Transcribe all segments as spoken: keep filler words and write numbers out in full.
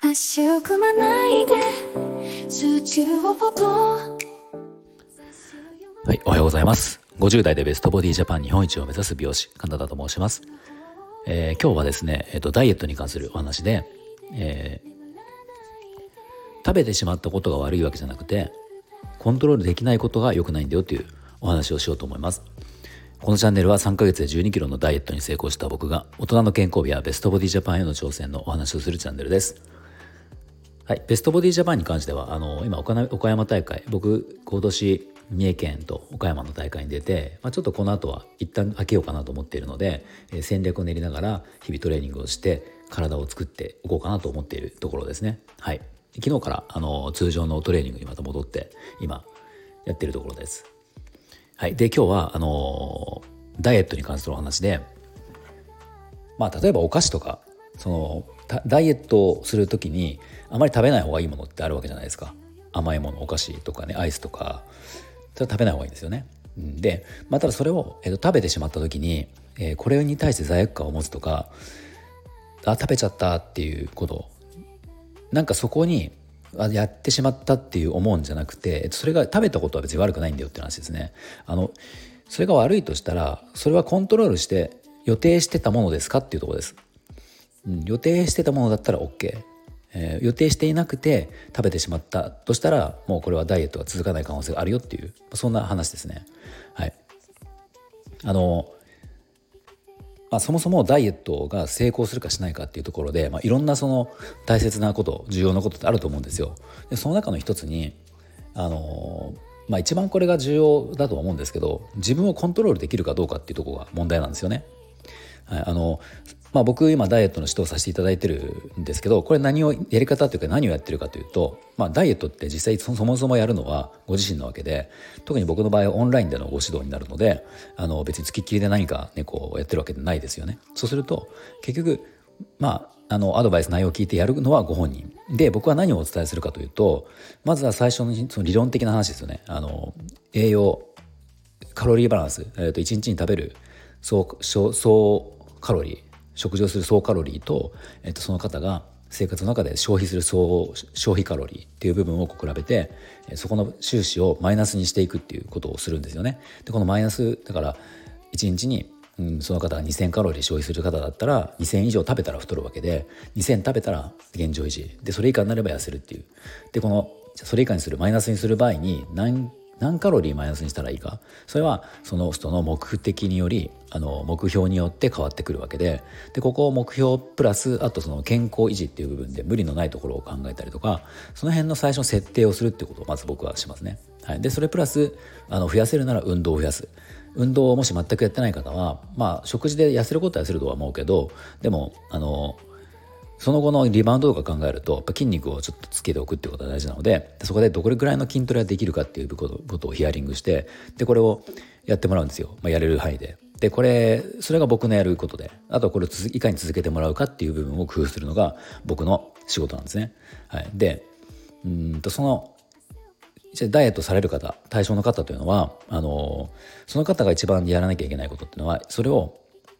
足を組まないで数値をポポ。はい、おはようございます。ごじゅう代でベストボディジャパン日本一を目指す美容師金田と申します。えー、今日はですね、えーと、ダイエットに関するお話で、えー、食べてしまったことが悪いわけじゃなくてコントロールできないことが良くないんだよというお話をしようと思います。このチャンネルはさんかげつでじゅうにキロのダイエットに成功した僕が大人の健康美やベストボディジャパンへの挑戦のお話をするチャンネルです。はい、ベストボディジャパンに関してはあの今岡山大会、僕今年三重県と岡山の大会に出て、まあ、ちょっとこの後は一旦開けようかなと思っているので、えー、戦略を練りながら日々トレーニングをして体を作っておこうかなと思っているところですね。はい、昨日からあの通常のトレーニングにまた戻って今やっているところです。はい、で今日はあのダイエットに関するお話で、まあ、例えばお菓子とかそのダイエットをするときにあまり食べない方がいいものってあるわけじゃないですか。甘いもの、お菓子とかね、アイスとかそれは食べない方がいいんですよね。で、まあ、ただそれを、えーと、食べてしまったときに、えー、これに対して罪悪感を持つとか、あ食べちゃったっていうことなんかそこにあやってしまったっていう思うんじゃなくて、それが食べたことは別に悪くないんだよって話ですね。あのそれが悪いとしたらそれはコントロールして予定してたものですかっていうところです。うん、予定してたものだったら OK、えー、予定していなくて食べてしまったとしたらもうこれはダイエットが続かない可能性があるよっていうそんな話ですね。はい、あの、まあ、そもそもダイエットが成功するかしないかっていうところで、まあ、いろんなその大切なこと重要なことってあると思うんですよ。でその中の一つにあのまあ、一番これが重要だと思うんですけど、自分をコントロールできるかどうかっていうところが問題なんですよね。はい、あのまあ、僕今ダイエットの指導をさせていただいてるんですけど、これ何をやり方というか何をやってるかというと、まあ、ダイエットって実際そもそもやるのはご自身なわけで、特に僕の場合はオンラインでのご指導になるので、あの別に付きっきりで何か、ね、こうやってるわけでないですよね。そうすると結局まああのアドバイス内容を聞いてやるのはご本人で、僕は何をお伝えするかというと、まずは最初のその理論的な話ですよね。あの栄養カロリーバランス、えー、といちにちに食べる総総カロリー、食事をする総カロリーと、えっと、その方が生活の中で消費する総消費カロリーっていう部分を比べて、そこの収支をマイナスにしていくっていうことをするんですよね。でこのマイナスだからいちにちに、うん、その方がにせんカロリー消費する方だったらにせん以上食べたら太るわけで、にせん食べたら現状維持で、それ以下になれば痩せるっていう。でこのそれ以下にするマイナスにする場合に何何カロリーマイナスにしたらいいか、それはその人の目的によりあの目標によって変わってくるわけで、でここを目標プラスあとその健康維持っていう部分で無理のないところを考えたりとか、その辺の最初の設定をするっていうことをまず僕はしますね。はい、でそれプラスあの増やせるなら運動を増やす。運動をもし全くやってない方は、まあ、食事で痩せることは痩せるとは思うけど、でもあのその後のリバウンドとか考えるとやっぱ筋肉をちょっとつけておくっていうことが大事なので、そこでどれぐらいの筋トレができるかっていうことをヒアリングして、でこれをやってもらうんですよ、まあ、やれる範囲で。でこれそれが僕のやることで、あとはこれをいかに続けてもらうかっていう部分を工夫するのが僕の仕事なんですね。はい、でうんとそのダイエットされる方、対象の方というのはあのその方が一番やらなきゃいけないことっていうのは、それを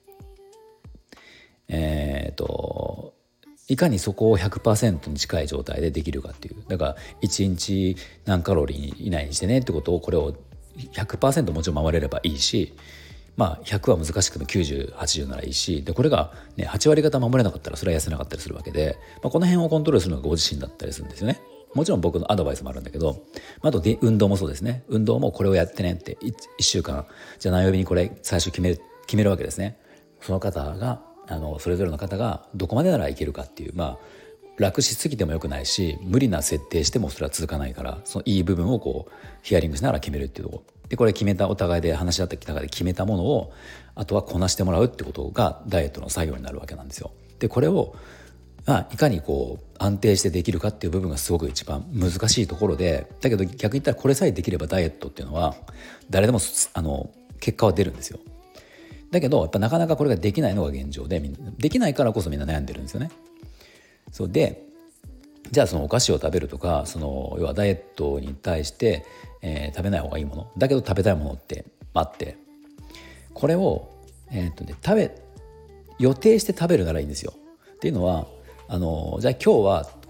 えっ、ー、といかにそこを ひゃくパーセント に近い状態でできるかっていう。だからいちにち何カロリー以内にしてねってことを、これを ひゃくパーセント もちろん守れればいいし、まあひゃくは難しくてもきゅうじゅう、はちじゅうならいいし、でこれが、ね、はち割方守れなかったらそれは痩せなかったりするわけで、まあ、この辺をコントロールするのがご自身だったりするんですよね。もちろん僕のアドバイスもあるんだけど、あとで運動もそうですね。運動もこれをやってねって いっしゅうかんじゃあ何曜日にこれ最初決める決めるわけですね。その方があのそれぞれの方がどこまでならいけるかっていう、まあ楽しすぎてもよくないし、無理な設定してもそれは続かないから、そのいい部分をこうヒアリングしながら決めるっていうところで、これ決めたお互いで話し合ってきた中で決めたものをあとはこなしてもらうってことがダイエットの作業になるわけなんですよ。でこれをまあ、いかにこう安定してできるかっていう部分がすごく一番難しいところで、だけど逆に言ったらこれさえできればダイエットっていうのは誰でもあの結果は出るんですよ。だけどやっぱなかなかこれができないのが現状で、みんなできないからこそみんな悩んでるんですよね。そうでじゃあそのお菓子を食べるとか、その要はダイエットに対して、えー、食べない方がいいものだけど食べたいものってあって、これを、えーっとね、食べ予定して食べるならいいんですよ。っていうのはあのじゃあ今日は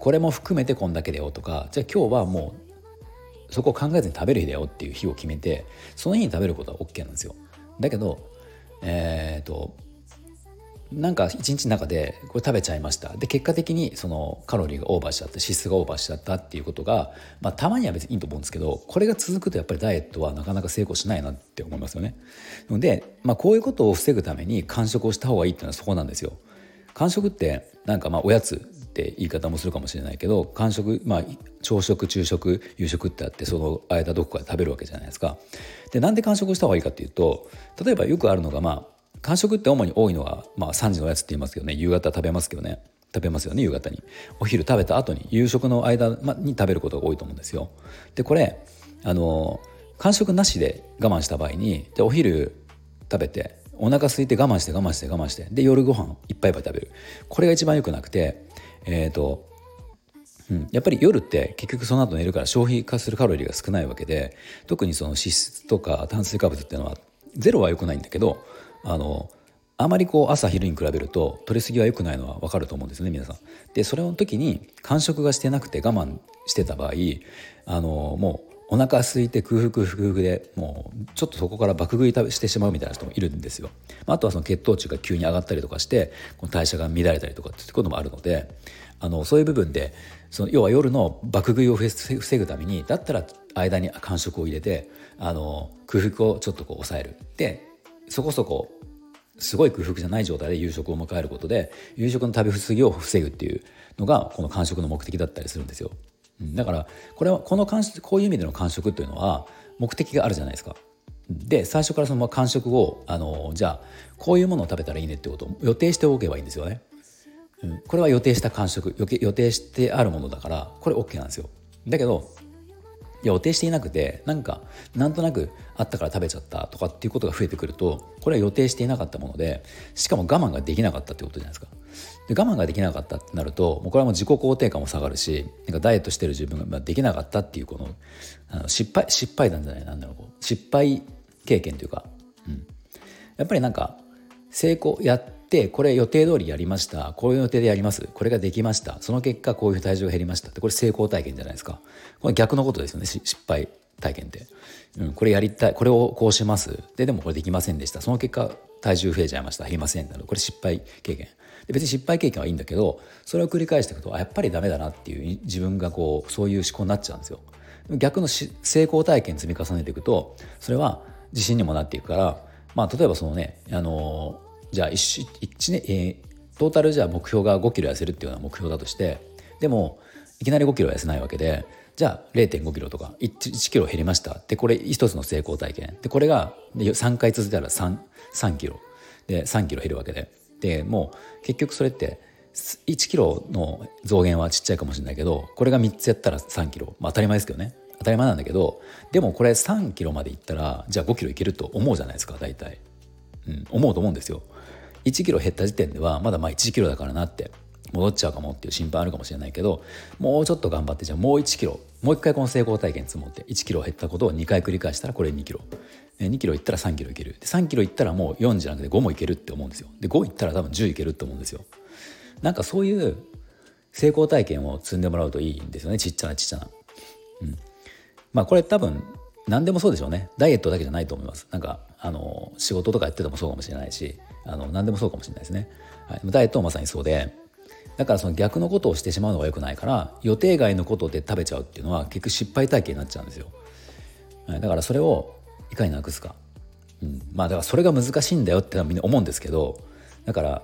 これも含めてこんだけだよとか、じゃあ今日はもうそこを考えずに食べる日だよっていう日を決めて、その日に食べることは OK なんですよ。だけどえっとなんか一日の中でこれ食べちゃいました、で結果的にそのカロリーがオーバーしちゃった、脂質がオーバーしちゃったっていうことが、まあ、たまには別にいいと思うんですけど、これが続くとやっぱりダイエットはなかなか成功しないなって思いますよね。ので、まあ、こういうことを防ぐために間食をした方がいいっていうのはそこなんですよ。間食ってなんかまあおやつって言い方もするかもしれないけど、間食、まあ、朝食中食夕食ってあって、その間どこかで食べるわけじゃないですか。でなんで間食した方がいいかっていうと、例えばよくあるのが、まあ間食って主に多いのは、まあ、さんじのおやつって言いますけどね、夕方食べますけどね食べますよね夕方に。お昼食べた後に夕食の間に食べることが多いと思うんですよ。でこれあの間食なしで我慢した場合に、でお昼食べてお腹空いて我慢して我慢して我慢してで夜ご飯いっぱいいっぱい食べる、これが一番良くなくて、えーとうん、やっぱり夜って結局その後寝るから消費化するカロリーが少ないわけで、特にその脂質とか炭水化物っていうのはゼロは良くないんだけど、あのあまりこう朝昼に比べると取りすぎは良くないのは分かると思うんですよね皆さん。でそれの時に間食がしてなくて我慢してた場合、あのもうお腹空いて空腹空腹でもうちょっとそこから爆食いしてしまうみたいな人もいるんですよ。あとはその血糖値が急に上がったりとかしてこの代謝が乱れたりとかっていうこともあるので、あのそういう部分でその要は夜の爆食いを防ぐためにだったら間に間食を入れて、あの空腹をちょっとこう抑える。でそこそこすごい空腹じゃない状態で夕食を迎えることで夕食の食べ過ぎを防ぐっていうのがこの間食の目的だったりするんですよ。だからこれはこの間食こういう意味での間食というのは目的があるじゃないですか。で最初からその間食をあのじゃあこういうものを食べたらいいねってことを予定しておけばいいんですよね。うん、これは予定した間食予定してあるものだからこれ OK なんですよ。だけど予定していなくてなんかなんとなくあったから食べちゃったとかっていうことが増えてくると、これは予定していなかったもので、しかも我慢ができなかったってことじゃないですか。で我慢ができなかったってなるともうこれはもう自己肯定感も下がるし、なんかダイエットしてる自分ができなかったっていうこのあの失敗失敗談じゃないなんだろうこう失敗経験というか、うん、やっぱりなんか成功やってこれ予定通りやりました、こういう予定でやります、これができました、その結果こういう体重が減りましたって、これ成功体験じゃないですか。これ逆のことですよね、失敗体験って、うん、これやりたい、これをこうしますででもこれできませんでした、その結果体重増えちゃいました、減りませんなる、これ失敗経験で、別に失敗経験はいいんだけどそれを繰り返していくとあやっぱりダメだなっていう自分がこうそういう思考になっちゃうんですよ。逆の成功体験積み重ねていくとそれは自信にもなっていくから、まあ例えばそのねあのーじゃあ 1, 1年、えー、トータルじゃあ目標がごキロ痩せるっていうような目標だとして、でもいきなりごキロ痩せないわけで、じゃあ れいてんごキロとか 1, いちキロ減りましたで、これ一つの成功体験で、これがさんかい続いたら 3, 3キロでさんキロ減るわけで、でもう結局それっていちキロの増減はちっちゃいかもしれないけど、これがみっつやったらさんキロ、まあ、当たり前ですけどね、当たり前なんだけど、でもこれさんキロまでいったらじゃあごキロいけると思うじゃないですか大体、うん、思うと思うんですよ。いちキロ減った時点ではまだまあいちキロだからなって戻っちゃうかもっていう心配あるかもしれないけど、もうちょっと頑張ってじゃあもういちキロもう一回この成功体験積もっていちキロ減ったことをにかい繰り返したらこれにキロ、にキロいったらさんキロいける、でさんキロいったらもうよんじゃなくてごもいけるって思うんですよ。でごいったら多分じゅういけるって思うんですよ。なんかそういう成功体験を積んでもらうといいんですよね、ちっちゃなちっちゃな、うん、まあこれ多分何でもそうでしょうね。ダイエットだけじゃないと思います。なんかあの仕事とかやっててもそうかもしれないし、あの何でもそうかもしれないですね、はい、ダイエットもまさにそうで、だからその逆のことをしてしまうのが良くないから、予定外のことで食べちゃうっていうのは結局失敗体験になっちゃうんですよ、はい、だからそれをいかになくすか、うん、まあだからそれが難しいんだよってみんな思うんですけど、だから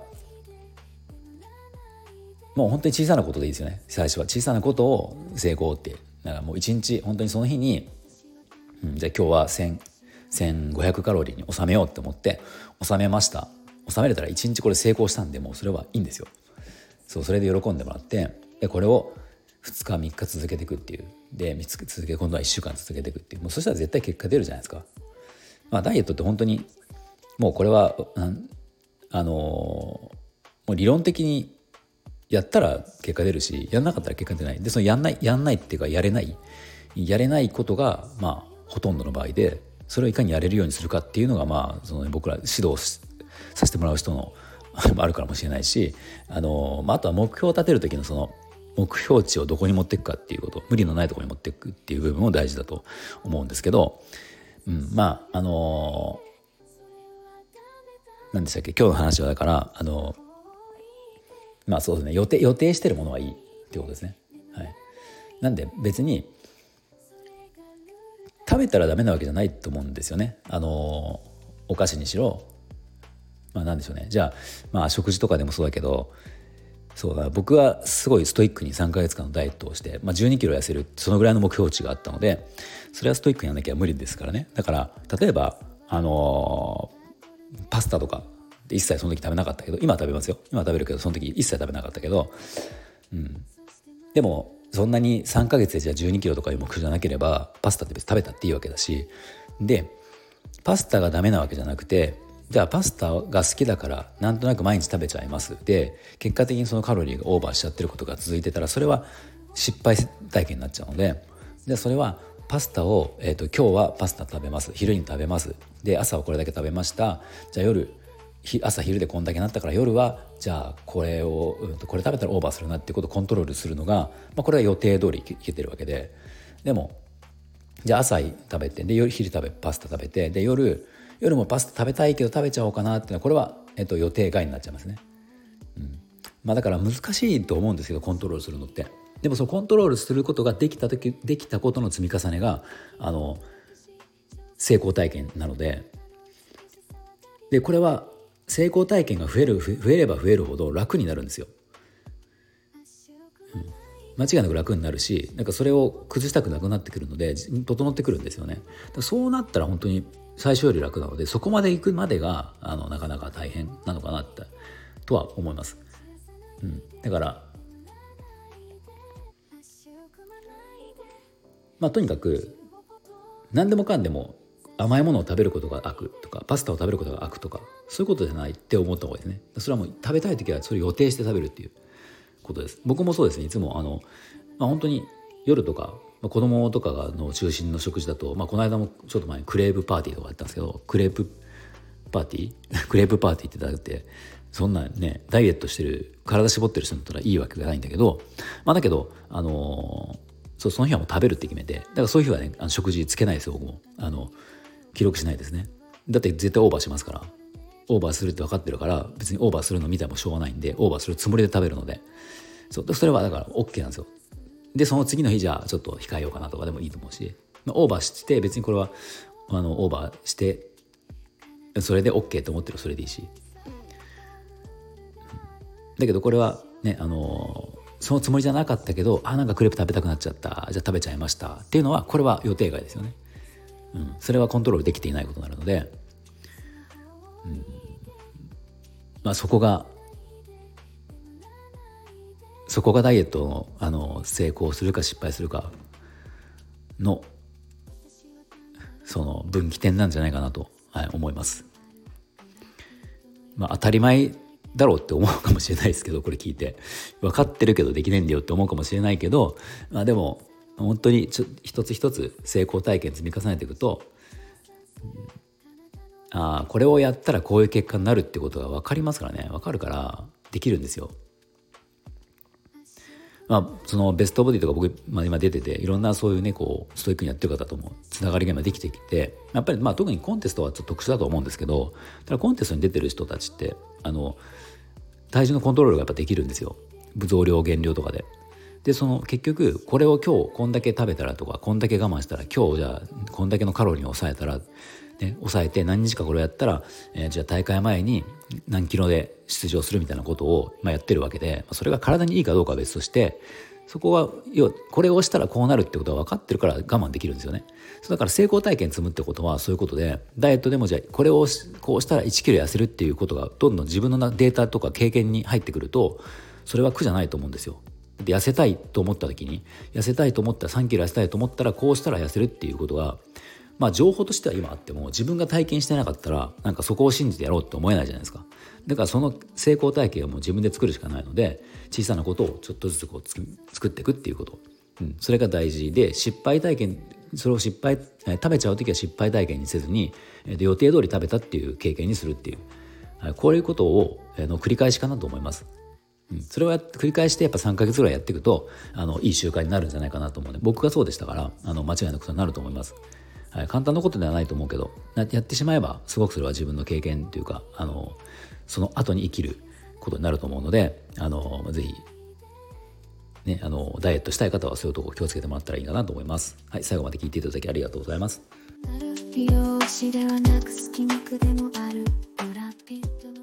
もう本当に小さなことでいいですよね。最初は小さなことを成功って、だからもう一日本当にその日に、うん、じゃあ今日はせん、せんごひゃくカロリーに収めようって思って収めました。収めれたらいちにちこれ成功したんで、もうそれはいいんですよ。そうそれで喜んでもらって、でこれをふつかみっか続けていくっていう、でみっつ続け今度はいっしゅうかん続けていくっていう、もうそしたら絶対結果出るじゃないですか。まあダイエットって本当にもうこれはあのもう理論的にやったら結果出るし、やんなかったら結果出ないで、そのやんないやんないっていうかやれないやれないことがまあほとんどの場合で、それをいかにやれるようにするかっていうのがまあその、ね、僕ら指導させてもらう人のあるかもしれないし、あの、まあ、あとは目標を立てる時のその目標値をどこに持っていくかっていうこと、無理のないところに持っていくっていう部分も大事だと思うんですけど、うん、まああの何でしたっけ、今日の話はだからあのまあそうですね、予定予定してるものはいいっていうことですね。はい、なんで別に食べたらダメなわけじゃないと思うんですよね。あのお菓子にしろ、まあなんでしょうね、じゃあまあ食事とかでもそうだけど、そうだ僕はすごいストイックにさんかげつかんのダイエットをして、まあ、じゅうにキロ痩せるそのぐらいの目標値があったので、それはストイックにやらなきゃ無理ですからね。だから例えばあのー、パスタとか一切その時食べなかったけど、今は食べますよ、今は食べるけどその時一切食べなかったけど、うん、でもそんなにさんかげつでじゃあじゅうにキロとかいう目標じゃなければパスタって別に食べたっていいわけだし、でパスタがダメなわけじゃなくて、じゃあパスタが好きだからなんとなく毎日食べちゃいますで、結果的にそのカロリーがオーバーしちゃってることが続いてたら、それは失敗体験になっちゃうので、じゃあそれはパスタを、えーと、今日はパスタ食べます、昼に食べます、で朝はこれだけ食べました、じゃあ夜朝昼でこんだけなったから夜はじゃあこれを、うん、これ食べたらオーバーするなっていうことをコントロールするのが、まあ、これは予定通りいけてるわけで、でもじゃあ朝食べて、で夜昼食べパスタ食べて、で夜夜もパスタ食べたいけど食べちゃおうかなっていうのは、これは、えっと、予定外になっちゃいますね。うんまあ、だから難しいと思うんですけど、コントロールするのって。でもそのコントロールすることができた時、できたことの積み重ねがあの成功体験なので、でこれは成功体験が増える増えれば増えるほど楽になるんですよ。うん間違いなく楽になるし、なんかそれを崩したくなくなってくるので整ってくるんですよね。だからそうなったら本当に最初より楽なので、そこまで行くまでがあのなかなか大変なのかなってとは思います。うん、だからまあとにかく何でもかんでも甘いものを食べることが悪とか、パスタを食べることが悪とか、そういうことじゃないって思った方がいいですね。それはもう食べたい時はそれを予定して食べるっていうことです。僕もそうですね。いつもあの、まあ、本当に夜とか、まあ、子供とかがの中心の食事だと、まあ、この間もちょっと前にクレープパーティーとかやったんですけど、クレープパーティークレープパーティーってだってそんなねダイエットしてる体絞ってる人だったらいいわけがないんだけど、まあだけどあのー、そうその日はもう食べるって決めて、だからそういう日はねあの食事つけないですよ。僕もあの記録しないですね。だって絶対オーバーしますから、オーバーするって分かってるから、別にオーバーするの見てもしょうがないんで、オーバーするつもりで食べるので、そうそれはだから OK なんですよ。でその次の日じゃあちょっと控えようかなとかでもいいと思うし、まあ、オーバーして別にこれはあのオーバーしてそれで OK と思ってる、それでいいし、だけどこれはねあのそのつもりじゃなかったけど、あなんかクレープ食べたくなっちゃった、じゃあ食べちゃいましたっていうのは、これは予定外ですよね。うん、それはコントロールできていないことになるので、うんまあ、そこがそこがダイエットの、あの成功するか失敗するかのその分岐点なんじゃないかなと、はい、思います。まあ、当たり前だろうって思うかもしれないですけど、これ聞いて分かってるけどできないんだよって思うかもしれないけど、まあ、でも本当にちょ一つ一つ成功体験積み重ねていくと、あこれをやったらこういう結果になるってことが分かりますからね。分かるからできるんですよ。まあ、そのベストボディとか僕、まあ、今出てていろんなそういうねこうストイックにやってる方ともつながりが今できてきて、やっぱりまあ特にコンテストはちょっと特殊だと思うんですけど、ただコンテストに出てる人たちってあの体重のコントロールがやっぱできるんですよ。増量減量とかで。でその結局これを今日こんだけ食べたらとか、こんだけ我慢したら、今日じゃあこんだけのカロリーを抑えたら、ね、抑えて何日かこれをやったら、えー、じゃあ大会前に何キロで出場するみたいなことを、まあ、やってるわけで、それが体にいいかどうかは別として、そこは要はこれをしたらこうなるってことは分かってるから我慢できるんですよね。だから成功体験積むってことはそういうことで、ダイエットでもじゃあこれをこうしたらいちキロ痩せるっていうことがどんどん自分のデータとか経験に入ってくると、それは苦じゃないと思うんですよ。で痩せたいと思った時に、痩せたいと思ったらさんキロ痩せたいと思ったらこうしたら痩せるっていうことが、まあ情報としては今あっても、自分が体験してなかったらなんかそこを信じてやろうって思えないじゃないですか。だからその成功体験をもう自分で作るしかないので、小さなことをちょっとずつこうつ作っていくっていうこと、うん、それが大事で、失敗体験、それを失敗食べちゃう時は失敗体験にせずに、で予定通り食べたっていう経験にするっていう、こういうことをの繰り返しかなと思います。 うん、それをや繰り返してやっぱさんかげつぐらいやっていくとあのいい習慣になるんじゃないかなと思うね。僕がそうでしたからあの間違いなくことになると思います。はい、簡単なことではないと思うけどやってしまえばすごくそれは自分の経験というかあのその後に生きることになると思うのであのぜひ、ね、あのダイエットしたい方はそういうところ気をつけてもらったらいいかなと思います。はい、最後まで聞いていただきありがとうございます。 美容師ではなく好き肉でもあるブラピットの